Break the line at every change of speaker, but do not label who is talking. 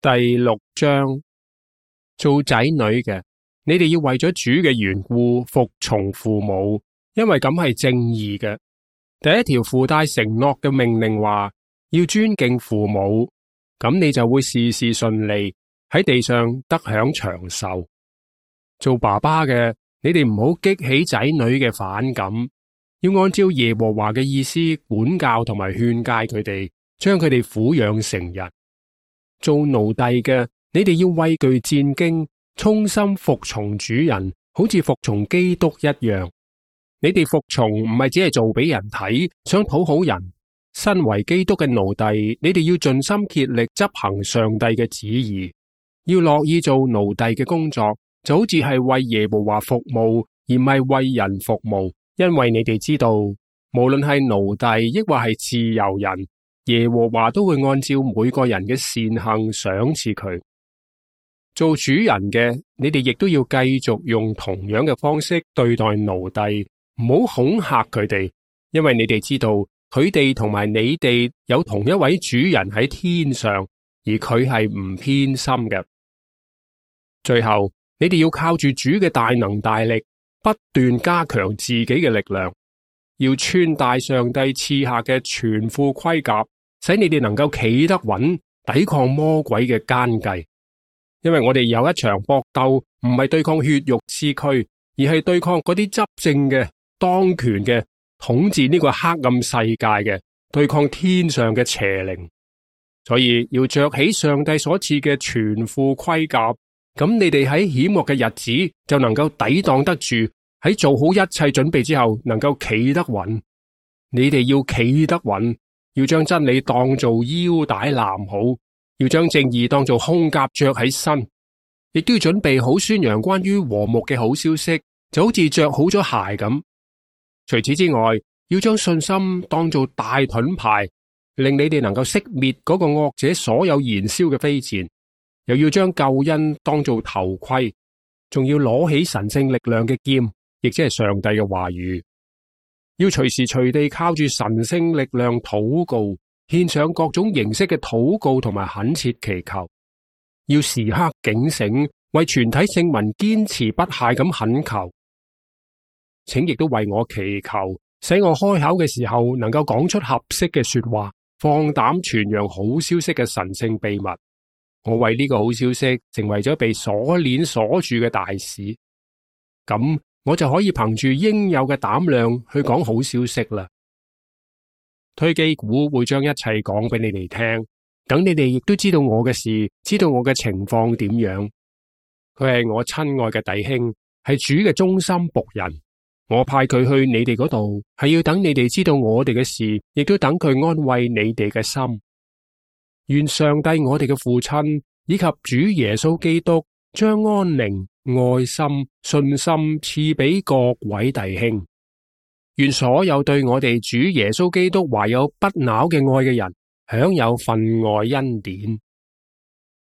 第6章，做仔女嘅，你哋要為咗主嘅緣故服從父母，因為咁係正義嘅。第一條附帶承諾嘅命令話，要尊敬父母，咁你就會事事順利，喺地上得享長壽。做爸爸嘅，你哋唔好激起仔女嘅反感，要按照耶和華嘅意思管教同埋勸誡佢哋，將佢哋撫養成人。做奴隸嘅，你哋要畏懼戰兢，衷心服從主人，好似服從基督一樣。你哋服從唔係只係做俾人睇，想討好人。身為基督嘅奴隸，你哋要盡心竭力執行上帝嘅旨意，要樂意做奴隸嘅工作，就好似係為耶和華服務，而唔係為人服務。因為你哋知道，無論係奴隸抑或係自由人，耶和華都會按照每個人嘅善行賞賜佢。做主人嘅，你哋亦都要繼續用同樣嘅方式對待奴隸，唔好恐嚇佢哋，因為你哋知道佢哋同埋你哋有同一位主人喺天上，而佢係唔偏心嘅。最後，你哋要靠住主嘅大能大力，不斷加強自己嘅力量，要穿戴上帝賜下嘅全副盔甲，使你哋能夠企得穩，抵抗魔鬼嘅奸計。因為我哋有一場搏鬥，唔係對抗血肉之軀，而係對抗嗰啲執政嘅、當權嘅、統治呢個黑暗世界嘅，對抗天上嘅邪靈。所以要着起上帝所賜嘅全副盔甲，咁你哋喺險惡嘅日子就能夠抵擋得住，喺做好一切準備之後，能夠企得穩。你哋要企得穩，要將真理當做腰帶攬好，要將正義當做胸甲着喺身，亦都要準備好宣揚關於和睦嘅好消息，就好似着好咗鞋咁。除此之外，要將信心當做大盾牌，令你哋能夠熄滅嗰個惡者所有燃燒嘅飛箭，又要將救恩當做頭盔，仲要攞起神聖力量嘅劍，亦即係上帝嘅話語，要隨時隨地靠住神聖力量禱告，獻上各種形式嘅禱告同埋懇切祈求，要時刻警醒，為全體聖民堅持不懈咁懇求。請亦都為我祈求，使我開口嘅時候能夠講出合適嘅說話，放膽傳揚好消息嘅神聖秘密。我為呢個好消息成為咗被鎖鏈鎖住嘅大使，咁我就可以憑住應有嘅膽量去講好消息啦。推基古會將一切講俾你哋聽，等你哋亦都知道我嘅事，知道我嘅情況點樣。佢係我親愛嘅弟兄，係主嘅忠心僕人。我派佢去你哋嗰度，係要等你哋知道我哋嘅事，亦都等佢安慰你哋嘅心。願上帝我哋嘅父親以及主耶穌基督將安寧、愛心、信心賜俾各位弟兄。願所有對我哋主耶穌基督懷有不朽嘅愛嘅人，享有分外恩典。